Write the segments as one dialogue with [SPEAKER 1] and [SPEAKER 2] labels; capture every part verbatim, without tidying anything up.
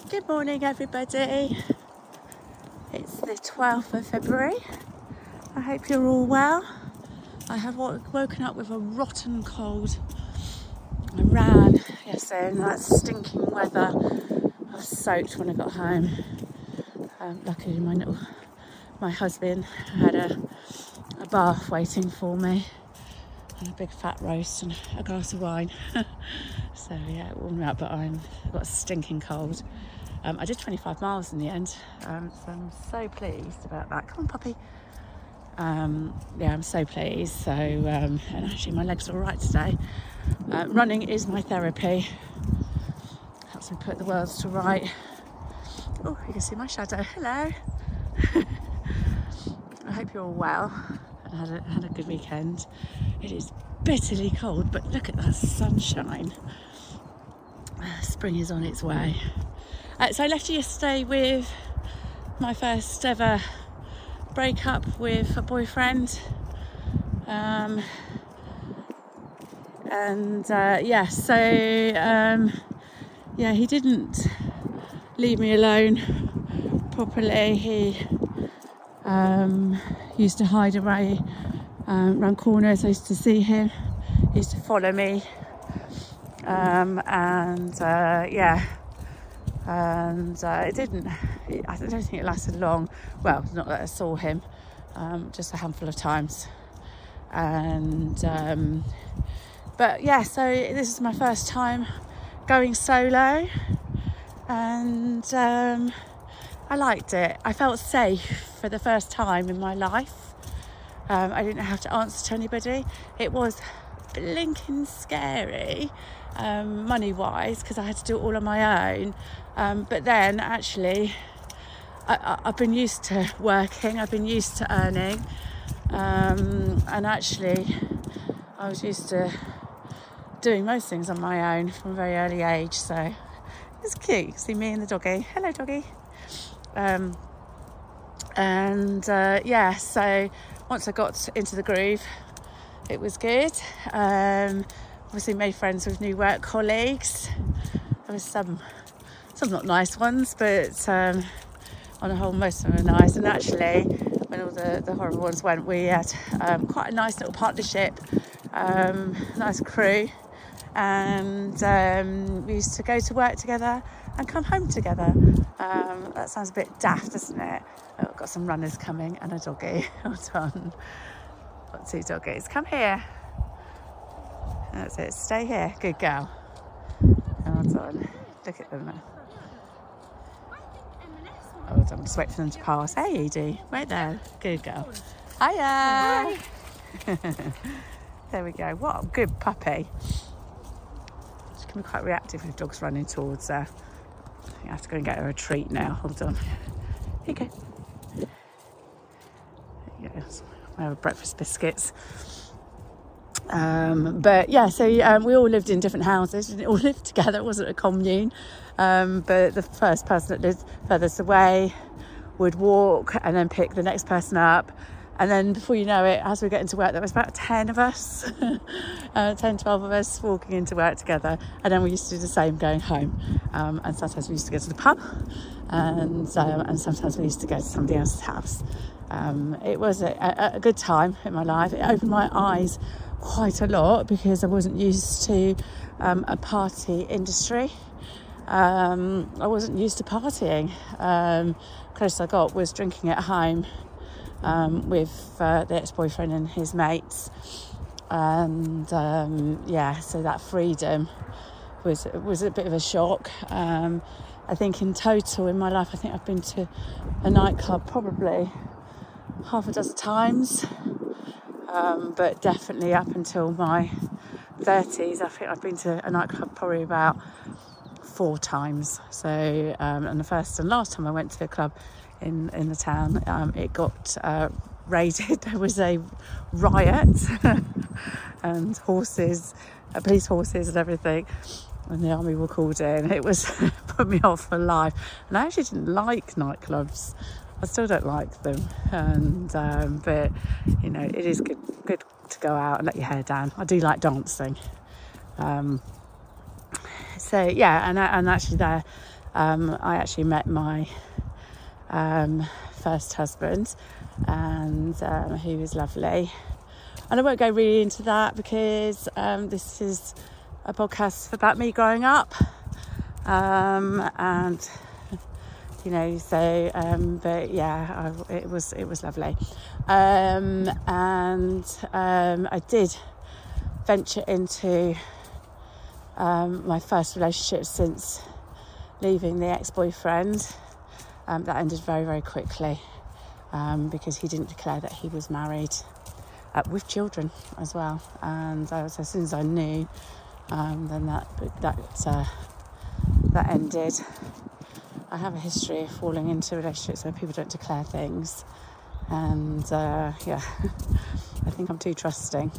[SPEAKER 1] Good morning, everybody. It's the twelfth of February. I hope you're all well. I have woken up with a rotten cold. I ran yesterday in that stinking weather. I was soaked when I got home. Um, luckily, my little, my husband had a, a bath waiting for me, and a big fat roast and a glass of wine. So yeah, it warmed me up, but I'm, I've got a stinking cold. Um, I did twenty-five miles in the end, um, so I'm so pleased about that. Come on, puppy. Um, yeah, I'm so pleased. So, um, and actually my legs are all right today. Uh, running is my therapy. Helps me put the world to right. Oh, you can see my shadow. Hello. I hope you're all well and had a, had a good weekend. It is bitterly cold, but look at that sunshine. Uh, spring is on its way. Uh, so I left you yesterday with my first ever breakup with a boyfriend. Um, and uh, yeah, so um, yeah, he didn't leave me alone properly. He um, used to hide away um, around corners. I used to see him. He used to follow me. Um, and uh, yeah. And uh, it didn't, I don't think it lasted long. Well, not that I saw him, um, just a handful of times. And, um, but yeah, so this is my first time going solo. And um, I liked it. I felt safe for the first time in my life. Um, I didn't have to answer to anybody. It was blinking scary, um, money-wise, because I had to do it all on my own. Um, but then, actually, I, I, I've been used to working. I've been used to earning. Um, and actually, I was used to doing most things on my own from a very early age. So it's cute. You can see me and the doggy. Hello, doggy. Um, and, uh, yeah, so once I got into the groove, it was good. Um, obviously made friends with new work colleagues. There was some, some not nice ones, but um, on the whole, most of them were nice. And actually, when all the, the horrible ones went, we had um, quite a nice little partnership, um, nice crew. And um, we used to go to work together and come home together. Um, that sounds a bit daft, doesn't it? Oh, I've got some runners coming and a doggy. Hold on. Got two doggies. Come here. That's it. Stay here. Good girl. Hold on. Look at them now. Hold on. Just wait for them to pass. Hey, Edie. Right there. Good girl. Hiya. Hi. There we go. What a good puppy. She can be quite reactive if dogs running towards her. I think I have to go and get her a treat now. Hold on. Here you go. There you go. I have breakfast biscuits. Um, but yeah, so um, we all lived in different houses. We didn't all live together. It wasn't a commune. Um, but the first person that lived furthest away would walk and then pick the next person up. And then before you know it, as we get into work, there was about ten of us, uh, ten, twelve of us walking into work together. And then we used to do the same going home. Um, and sometimes we used to go to the pub. And, um, and sometimes we used to go to somebody else's house. Um, it was a, a, a good time in my life. It opened my eyes quite a lot because I wasn't used to um, a party industry. Um, I wasn't used to partying. Um, closest I got was drinking at home um, with uh, the ex-boyfriend and his mates. And um, yeah, so that freedom was was a bit of a shock. Um, I think in total in my life, I think I've been to a nightclub probably half a dozen times, um, but definitely up until my thirties, I think I've been to a nightclub probably about four times. So, um, and the first and last time I went to a club in, in the town, um, it got uh, raided. There was a riot and horses, uh, police horses and everything. And the army were called in. It was put me off for life. And I actually didn't like nightclubs. I still don't like them. And um, but you know, it is good good to go out and let your hair down. I do like dancing. Um, so yeah, and and actually there um, I actually met my um, first husband, and um, he was lovely. And I won't go really into that because um, this is a podcast about me growing up, um, and you know, so um, but yeah, I, it was it was lovely, um, and um, I did venture into um, my first relationship since leaving the ex-boyfriend. Um, that ended very very quickly um, because he didn't declare that he was married. Uh, with children as well, and I was, as soon as I knew, um, then that that uh, that ended. I have a history of falling into relationships where people don't declare things, and uh, yeah, I think I'm too trusting.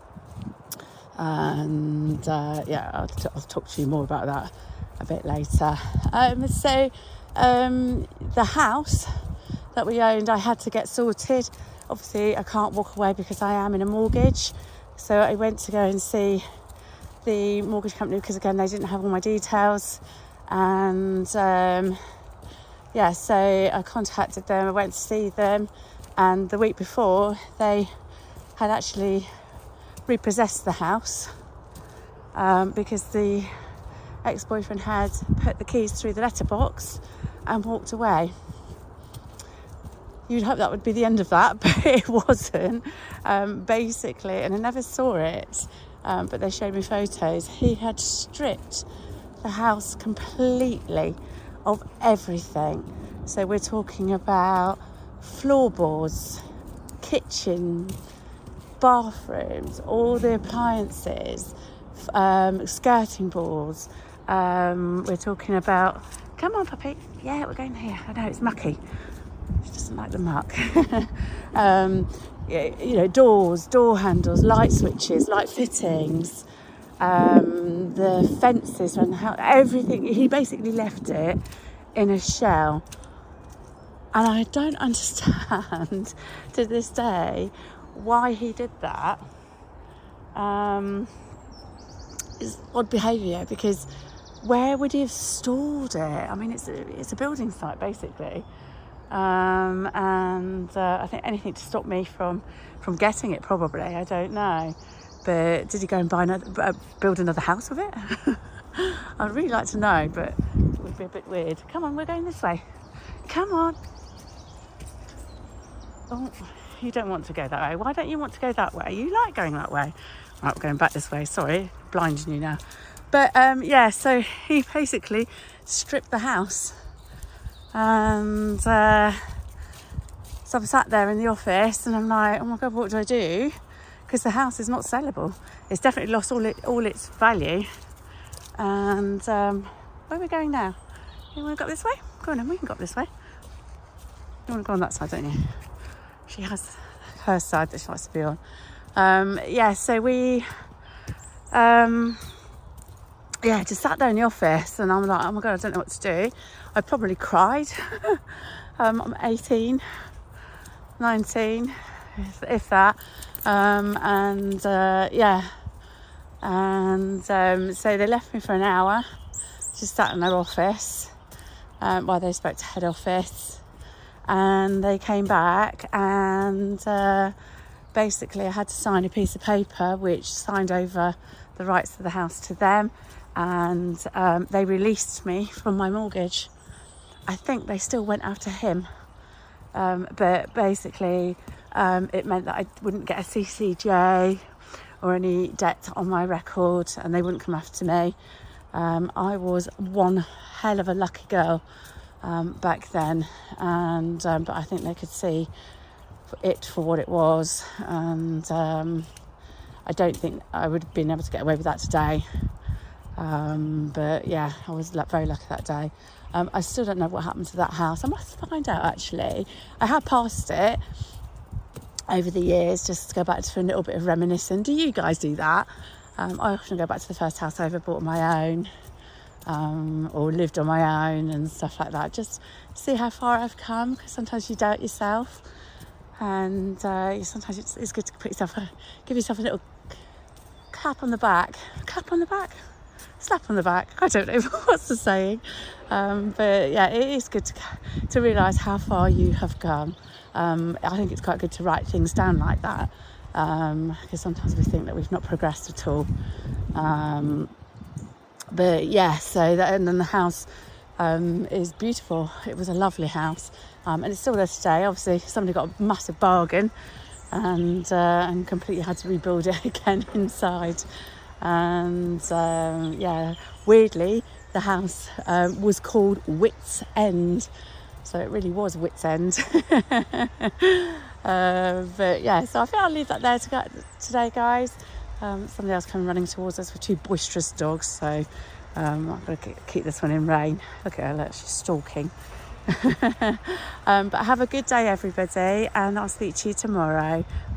[SPEAKER 1] And uh, yeah, I'll, t- I'll talk to you more about that a bit later. Um, so um, the house that we owned, I had to get sorted. Obviously, I can't walk away because I am in a mortgage. So I went to go and see the mortgage company because, again, they didn't have all my details. And, um, yeah, so I contacted them. I went to see them. And the week before, they had actually repossessed the house um, because the ex-boyfriend had put the keys through the letterbox and walked away. You'd hope that would be the end of that, but it wasn't. Um, basically, and I never saw it, um, but they showed me photos. He had stripped the house completely of everything. So we're talking about floorboards, kitchen, bathrooms, all the appliances, um, skirting boards. Um, we're talking about, come on, puppy. Yeah, we're going here. I know, it's mucky. She doesn't like the muck. um, you know, doors, door handles, light switches, light fittings, um, the fences, and how everything. He basically left it in a shell, and I don't understand to this day why he did that. Um, it's odd behaviour, because where would he have stored it? I mean, it's a, it's a building site basically. Um, and uh, I think anything to stop me from, from getting it, probably, I don't know. But did he go and buy another, uh, build another house with it? I'd really like to know, but it would be a bit weird. Come on, we're going this way. Come on. Oh, you don't want to go that way. Why don't you want to go that way? You like going that way. Right, we're going back this way. Sorry, blinding you now. But um, yeah, so he basically stripped the house. And uh, so I'm sat there in the office and I'm like, oh my God, what do I do? Because the house is not sellable. It's definitely lost all it all its value. And um, where are we going now? You want to go this way? Go on then, we can go up this way. You want to go on that side, don't you? She has her side that she wants to be on. Um, yeah, so we, um, yeah, just sat there in the office and I'm like, oh my God, I don't know what to do. I probably cried. um, I'm eighteen, nineteen, if, if that. Um, and uh, yeah, and um, so they left me for an hour, just sat in their office um, while they spoke to head office, and they came back and uh, basically I had to sign a piece of paper which signed over the rights of the house to them, and um, they released me from my mortgage. I think they still went after him, um, but basically um, it meant that I wouldn't get a C C J or any debt on my record, and they wouldn't come after me. Um, I was one hell of a lucky girl um, back then, and um, but I think they could see it for what it was, and um, I don't think I would have been able to get away with that today. Um, but yeah, I was very lucky that day. Um, I still don't know what happened to that house. I must find out, actually. I have passed it over the years just to go back to for a little bit of reminiscing. Do you guys do that? Um, I often go back to the first house I ever bought on my own, um, or lived on my own and stuff like that. Just see how far I've come, because sometimes you doubt yourself, and uh, sometimes it's, it's good to put yourself, a, give yourself a little clap on the back. Clap on the back. slap on the back. I don't know what's the saying, um, but yeah, it is good to to realise how far you have come. Um, I think it's quite good to write things down like that, um, because sometimes we think that we've not progressed at all. Um, but yeah, so that, and then the house um, is beautiful. It was a lovely house, um, and it's still there today. Obviously, somebody got a massive bargain, and uh, and completely had to rebuild it again inside. And um, yeah, weirdly, the house um, was called Wits End, so it really was Wits End. uh, but yeah, so I think I'll leave that there to go, today, guys. Um, somebody else coming running towards us with two boisterous dogs, so um, I'm going to keep this one in rein. Look at her, look, she's stalking. um, but have a good day, everybody, and I'll speak to you tomorrow.